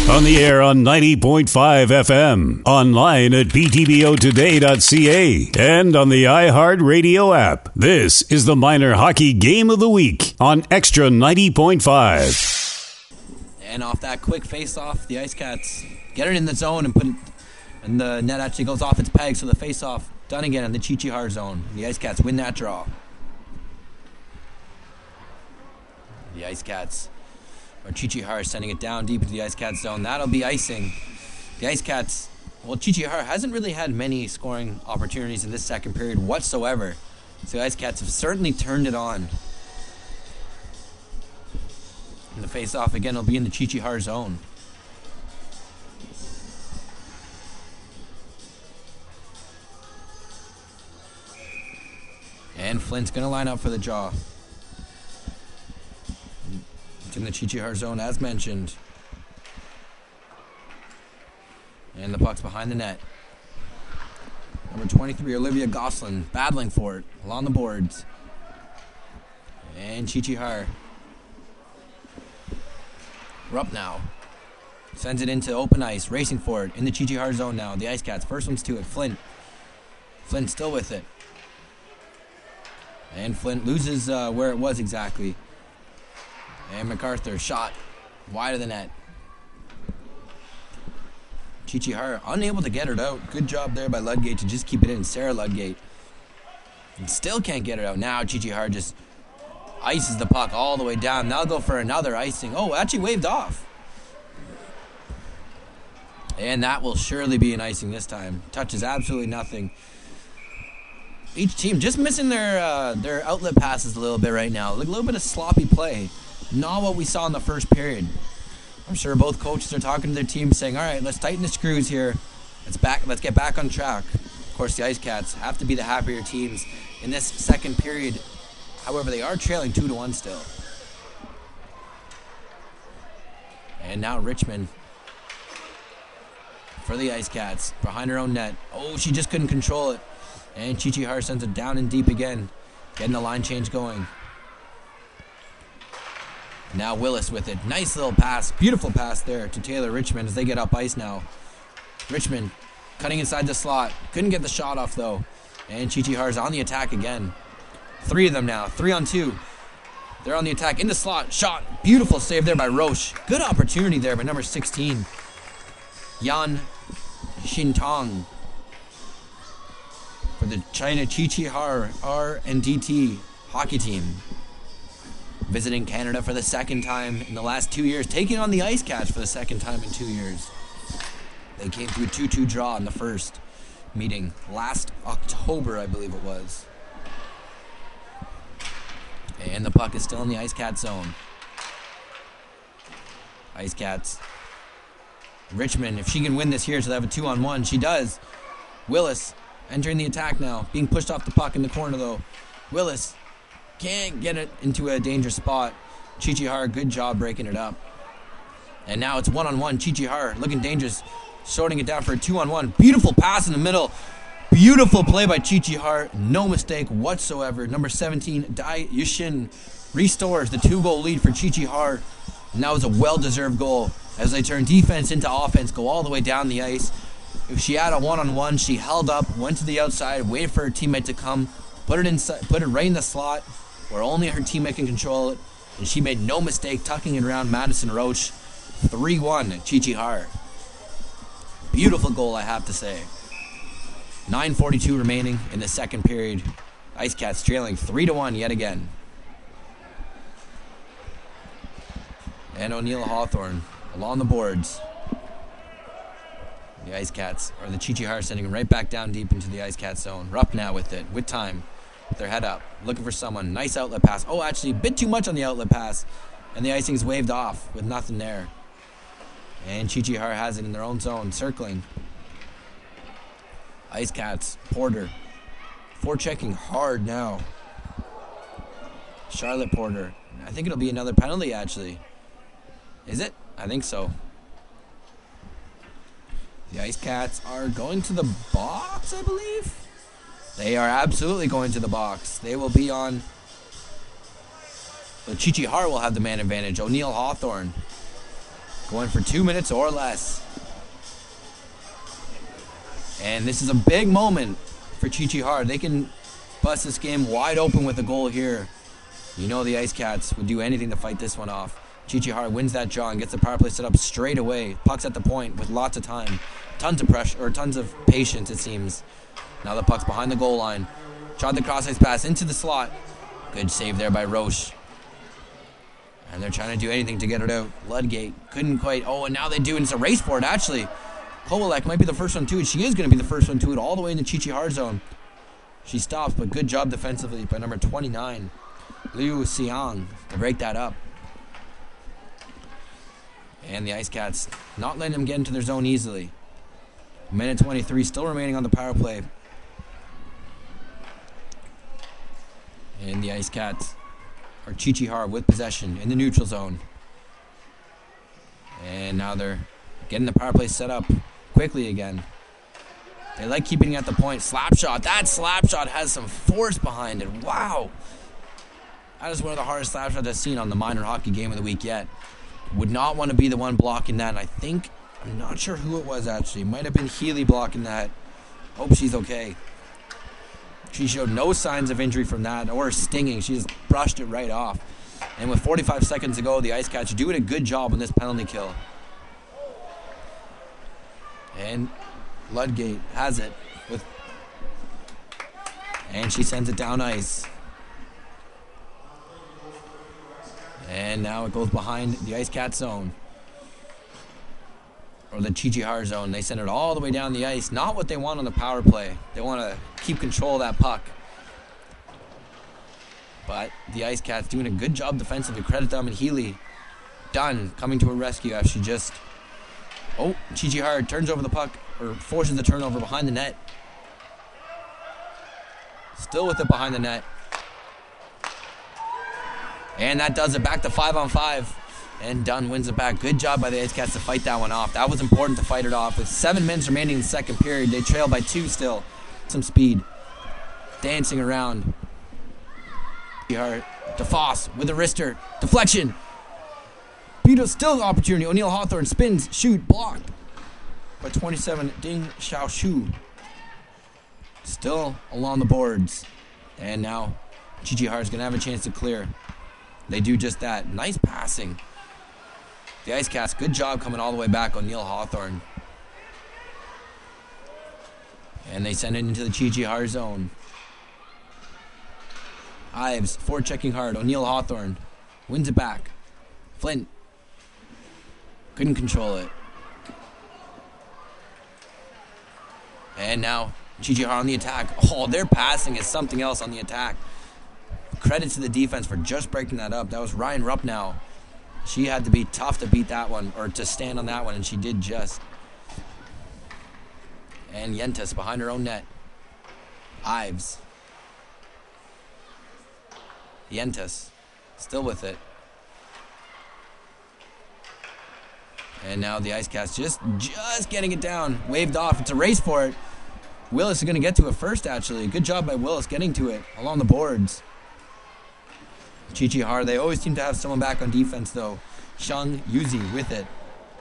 On the air on 90.5 FM, online at ptbotoday.ca, and on the iHeartRadio app. This is the Minor Hockey Game of the Week on Extra 90.5. And off that quick face-off, the Ice Cats get it in the zone and put it, and the net actually goes off its peg, so the face-off done again in the Chi-Chi-Har zone. The Ice Cats win that draw. The Ice Cats, or Chi-Chi-Har, sending it down deep into the Ice Cats zone. That'll be icing. The Ice Cats, well, Chi-Chi-Har hasn't really had many scoring opportunities in this second period whatsoever. So the Ice Cats have certainly turned it on. And the face-off again will be in the Chi-Chi-Har zone. And Flint's going to line up for the draw. It's in the Chi-Chi-Har zone, as mentioned. And the puck's behind the net. Number 23, Olivia Gosselin, battling for it along the boards. And Chi-Chi-Har. Rupp now. Sends it into open ice, racing for it in the Chi-Chi-Har zone now. The Ice Cats, first one's to it. Flint still with it. And Flint loses where it was exactly. And MacArthur shot wide of the net. Chi-Chi-Har unable to get it out. Good job there by Ludgate to just keep it in. Sarah Ludgate. And still can't get it out. Now Chi-Chi-Har just ices the puck all the way down. Now go for another icing. Oh, actually waved off. And that will surely be an icing this time. Touches absolutely nothing. Each team just missing their outlet passes a little bit right now. Like a little bit of sloppy play. Not what we saw in the first period. I'm sure both coaches are talking to their team saying, all right, let's tighten the screws here. Let's get back on track. Of course, the Ice Cats have to be the happier teams in this second period. However, they are trailing 2-1 still. And now Richmond for the Ice Cats behind her own net. Oh, she just couldn't control it. And Chi-Chi-Har sends it down and deep again. Getting the line change going. Now Willis with it. Nice little pass. Beautiful pass there to Taylor Richmond as they get up ice now. Richmond cutting inside the slot. Couldn't get the shot off though. And Chi-Chi-Har's on the attack again. Three of them now. 3-on-2. They're on the attack in the slot. Shot. Beautiful save there by Roche. Good opportunity there by number 16. Yan Xintong. For the China Chi-Chi-Har R&DT hockey team. Visiting Canada for the second time in the last 2 years. Taking on the Ice Cats for the second time in 2 years. They came through a 2-2 draw in the first meeting last October, I believe it was. And the puck is still in the Ice Cat zone. Ice Cats. Richmond, if she can win this here, so they have a 2-on-1. She does. Willis entering the attack now. Being pushed off the puck in the corner, though. Willis can't get it into a dangerous spot. Chi-Chi-Har, good job breaking it up. And now it's 1-on-1. Chi-Chi-Har looking dangerous. Shorting it down for a 2-on-1. Beautiful pass in the middle. Beautiful play by Chi-Chi-Har. No mistake whatsoever. Number 17, Dai Yushin, restores the 2-goal lead for Chi-Chi-Har. And that was a well-deserved goal as they turn defense into offense, go all the way down the ice. If she had a 1-on-1, she held up, went to the outside, waited for her teammate to come, put it inside, put it right in the slot where only her teammate can control it. And she made no mistake tucking it around Madison Roche. 3-1 Chi-Chi-Har. Beautiful goal, I have to say. 9:42 remaining in the second period. Ice Cats trailing 3-1 yet again. And O'Neill Hawthorne along the boards. The Ice Cats, or the Chi-Chi-Har, sending it right back down deep into the Ice Cat zone. Rupp now with it, with time. With their head up, looking for someone. Nice outlet pass. Oh, actually, a bit too much on the outlet pass. And the icing's waved off with nothing there. And Chi-Chi-Har has it in their own zone, circling. Ice Cats, Porter. Forechecking hard now. Charlotte Porter. I think it'll be another penalty, actually. Is it? I think so. The Ice Cats are going to the box, I believe. They are absolutely going to the box. They will be on... So Chi-Chi-Har will have the man advantage. O'Neill Hawthorne going for 2 minutes or less. And this is a big moment for Chi-Chi Hard. They can bust this game wide open with a goal here. You know the Ice Cats would do anything to fight this one off. Chi-Chi Hard wins that draw and gets the power play set up straight away. Puck's at the point with lots of time. Tons of pressure, or tons of patience, it seems. Now the puck's behind the goal line. Tried the cross-ice pass into the slot. Good save there by Roche. And they're trying to do anything to get it out. Ludgate couldn't quite. Oh, and now they do, and it's a race for it, actually. Kovalek might be the first one to it. She is going to be the first one to it all the way in the Chi-Chi Hard zone. She stops, but good job defensively by number 29, Liu Xiang, to break that up. And the Ice Cats not letting them get into their zone easily. Minute 23 still remaining on the power play. And the Ice Cats are Chi-Chi Hard with possession in the neutral zone. And now they're getting the power play set up quickly again. They like keeping it at the point. Slap shot. That slap shot has some force behind it. Wow. That is one of the hardest slap shots I've seen on the minor hockey game of the week yet. Would not want to be the one blocking that. And I think, I'm not sure who it was actually. It might have been Healy blocking that. Hope she's okay. She showed no signs of injury from that or stinging. She just brushed it right off. And with 45 seconds to go, the Ice Cats are doing a good job on this penalty kill. And Ludgate has it and she sends it down ice. And now it goes behind the Ice Cat zone, or the Chi-Chi Hard zone. They send it all the way down the ice. Not what they want on the power play. They want to keep control of that puck. But the Ice Cats doing a good job defensively. Credit them. And Healy done coming to a rescue after she just... Oh, Chi-Chi Hard turns over the puck, or forces the turnover behind the net. Still with it behind the net. And that does it. Back to 5-on-5. And Dunn wins it back. Good job by the Ice Cats to fight that one off. That was important to fight it off. With 7 minutes remaining in the second period, they trail by 2 still. Some speed. Dancing around. DeFoss with a wrister. Deflection. Beto still opportunity. O'Neill Hawthorne spins, shoot, blocked by 27, Ding Xiaoshu. Still along the boards. And now Chi-Chi Hard's going to have a chance to clear. They do just that. Nice passing. The Ice Cats, good job coming all the way back. O'Neill Hawthorne. And they send it into the Chi-Chi Hard zone. Ives, forechecking hard. O'Neill Hawthorne wins it back. Flint couldn't control it. And now Chi-Chi Hard on the attack. Oh, their passing is something else on the attack. Credit to the defense for just breaking that up. That was Ryan Ruppnow. She had to be tough to beat that one, or to stand on that one, and she did just. And Yentas behind her own net. Ives. Yentas still with it. And now the Ice Cats just getting it down. Waved off. It's a race for it. Willis is going to get to it first, actually. Good job by Willis getting to it along the boards. Chi-Chi Hard, they always seem to have someone back on defense, though. Shang Yuzi with it.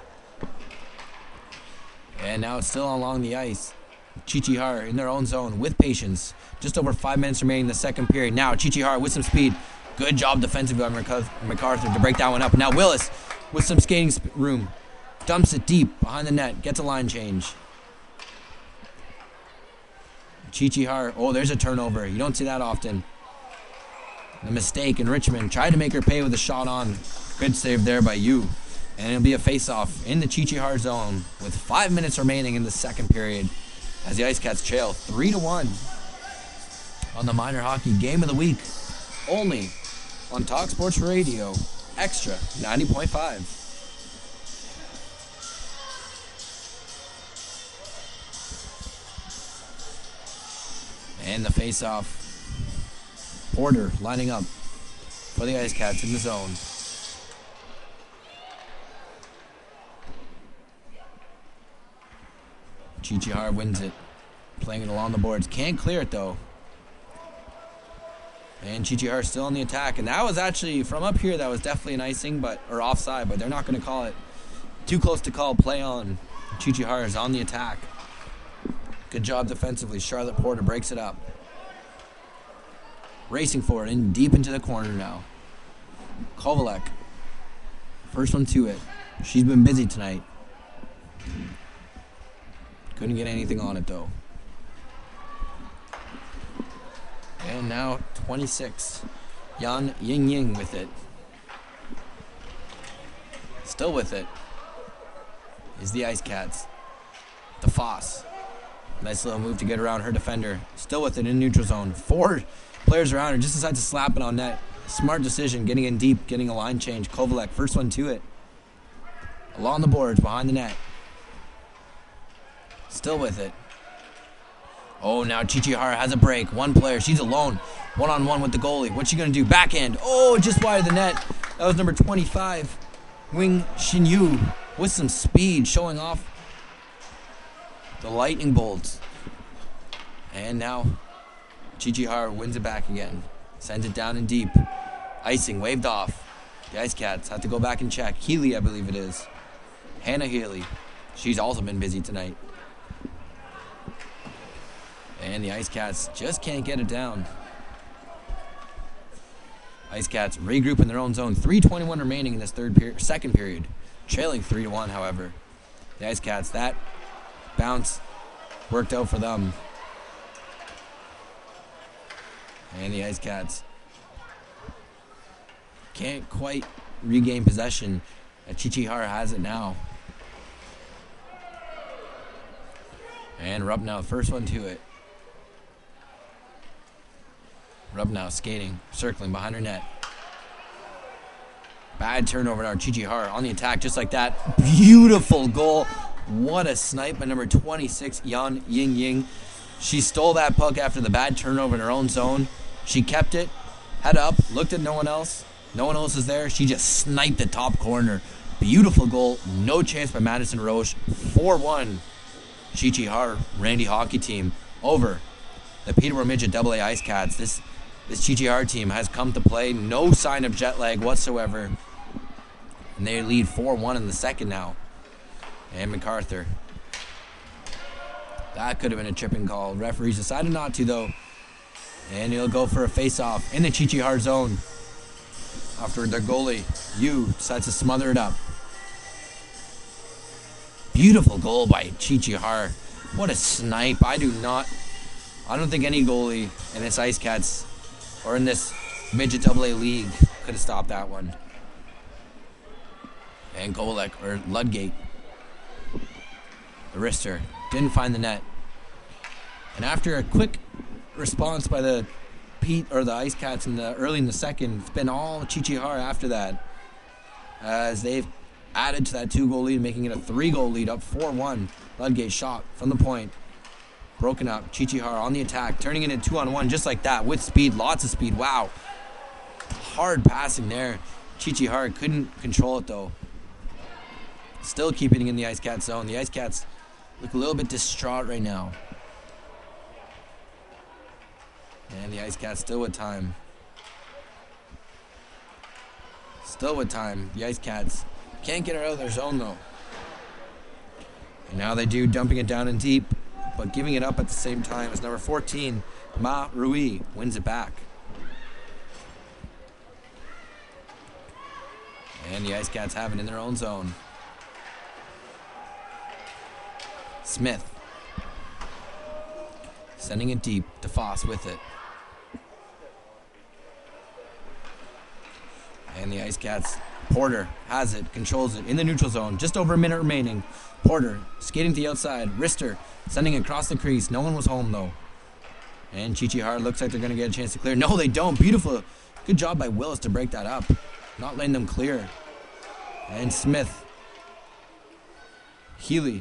And now it's still along the ice. Chi-Chi Hard in their own zone with patience. Just over 5 minutes remaining in the second period. Now Chi-Chi Hard with some speed. Good job defensively by MacArthur to break that one up. And now Willis with some skating room. Dumps it deep behind the net. Gets a line change. Chi-Chi Hard. Oh, there's a turnover. You don't see that often. The mistake in Richmond. Tried to make her pay with a shot on. Good save there by Yu. And it'll be a face-off in the Chi-Chi Hard zone with 5 minutes remaining in the second period as the Ice Cats trail 3-1 on the Minor Hockey Game of the Week. Only on Talk Sports Radio. Extra 90.5. And the face-off. Porter lining up for the Ice Cats in the zone. Chi-Chi Hard wins it. Playing it along the boards. Can't clear it, though. And Chi-Chi Hard still on the attack. And that was actually, from up here, that was definitely an icing, or offside, but they're not going to call it. Too close to call. Play on. Chi-Chi Har is on the attack. Good job defensively. Charlotte Porter breaks it up. Racing forward and deep into the corner now. Kovalek. First one to it. She's been busy tonight. Couldn't get anything on it though. And now 26. Yan Ying with it. Still with it is the Ice Cats. DeFoss. Nice little move to get around her defender. Still with it in neutral zone. 4 players around her. Just decides to slap it on net. Smart decision. Getting in deep. Getting a line change. Kovalek. First one to it. Along the boards. Behind the net. Still with it. Oh, now Chi-Chi Har has a break. One player. She's alone. One-on-one with the goalie. What's she going to do? Backhand. Oh, just wide of the net. That was number 25. Wing Xinyu with some speed, showing off the lightning bolts. And now Chi-Chi Har wins it back again. Sends it down and deep. Icing waved off. The Ice Cats have to go back and check. Healy, I believe it is. Hannah Healy. She's also been busy tonight. And the Ice Cats just can't get it down. Ice Cats regroup in their own zone. 3:21 remaining in this second period. Trailing 3-1, however. The Ice Cats, that bounce worked out for them. And the Ice Cats can't quite regain possession. Chi-Chi Har has it now. And Rubnow, first one to it. Rubnow skating, circling behind her net. Bad turnover now. Chi-Chi Har on the attack just like that. Beautiful goal. What a snipe by number 26, Yan Ying. She stole that puck after the bad turnover in her own zone. She kept it, head up, looked at no one else. No one else is there. She just sniped the top corner. Beautiful goal. No chance by Madison Roche. 4-1. Chi-Chi Har, Randy hockey team over the Peterborough Midget AA Ice Cats. This Chi-Chi Har team has come to play. No sign of jet lag whatsoever. And they lead 4-1 in the second now. And MacArthur. That could have been a tripping call. Referees decided not to, though. And he'll go for a face-off in the Chi-Chi Har zone. After their goalie, Yu, decides to smother it up. Beautiful goal by Chi-Chi Har. What a snipe. I don't think any goalie in this Ice Cats or in this Midget AA league could have stopped that one. And Golek, or Ludgate, the wrister, didn't find the net. And after a quick response by the Ice Cats early in the second, it's been all Chi-Chi Har after that, as they've added to that 2-goal lead, making it a 3-goal lead, up 4-1. Ludgate shot from the point, broken up. Chi-Chi Har on the attack, turning it into 2-on-1 just like that, with speed, lots of speed. Wow, hard passing there. Chi-Chi Har couldn't control it though. Still keeping it in the Ice Cats zone. The Ice Cats look a little bit distraught right now. And the Ice Cats still with time. Still with time. The Ice Cats can't get it out of their zone though. And now they do, dumping it down and deep, but giving it up at the same time as number 14, Ma Rui, wins it back. And the Ice Cats have it in their own zone. Smith sending it deep. DeFoss with it. And the Ice Cats, Porter has it, controls it in the neutral zone. Just over a minute remaining. Porter skating to the outside. Wrister sending it across the crease. No one was home though. And Chi-Chi Har looks like they're going to get a chance to clear. No, they don't. Beautiful. Good job by Willis to break that up. Not letting them clear. And Smith. Healy.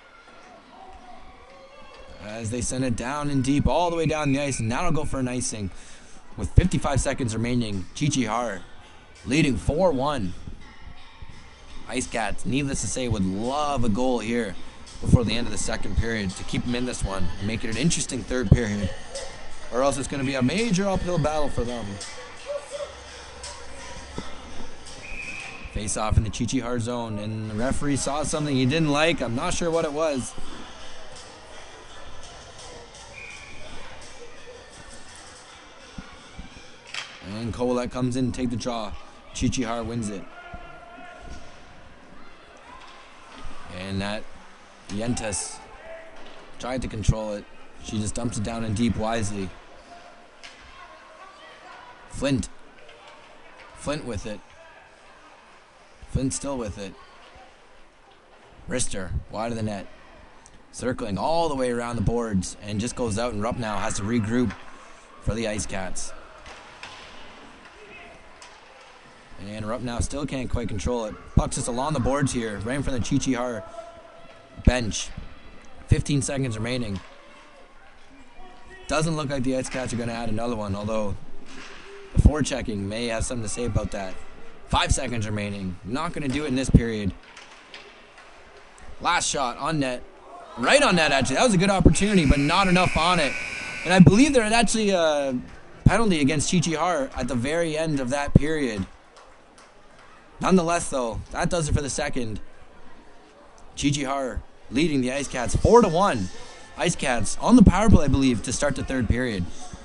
As they send it down and deep, all the way down the ice. And now it'll go for an icing. With 55 seconds remaining, Chi-Chi Har leading 4-1. Ice Cats, needless to say, would love a goal here before the end of the second period to keep them in this one and make it an interesting third period. Or else it's going to be a major uphill battle for them. Face off in the Chi-Chi-Har zone, and the referee saw something he didn't like. I'm not sure what it was. And Kolek comes in to take the draw. Chi-Chi-Har wins it. And that Yentas tried to control it. She just dumps it down in deep wisely. Flint with it. Flint still with it. Rister, wide of the net. Circling all the way around the boards and just goes out, and Rupp now has to regroup for the Ice Cats. And Rupp now still can't quite control it. Puck's just along the boards here, right in front of the Chi-Chi-Har bench. 15 seconds remaining. Doesn't look like the Ice Cats are going to add another one, although the forechecking may have something to say about that. 5 seconds remaining. Not going to do it in this period. Last shot on net. Right on net, actually. That was a good opportunity, but not enough on it. And I believe there was actually a penalty against Chi-Chi-Har at the very end of that period. Nonetheless, though, that does it for the second. Chi-Chi-Har leading the Ice Cats 4-1. Ice Cats on the power play, I believe, to start the third period.